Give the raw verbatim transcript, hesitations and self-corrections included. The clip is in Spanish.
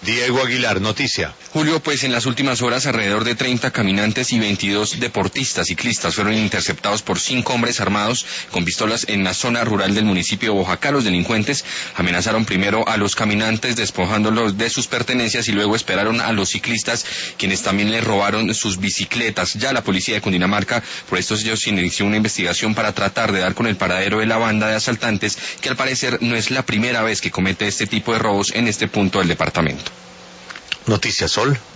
Diego Aguilar, noticia. Julio, pues en las últimas horas alrededor de treinta caminantes y veintidós deportistas ciclistas fueron interceptados por cinco hombres armados con pistolas en la zona rural del municipio de Boyacá. Los delincuentes amenazaron primero a los caminantes despojándolos de sus pertenencias y luego esperaron a los ciclistas, quienes también les robaron sus bicicletas. Ya la policía de Cundinamarca, por estos hechos, inició una investigación para tratar de dar con el paradero de la banda de asaltantes, que al parecer no es la primera vez que comete este tipo de robos en este punto del departamento. Noticia Sol.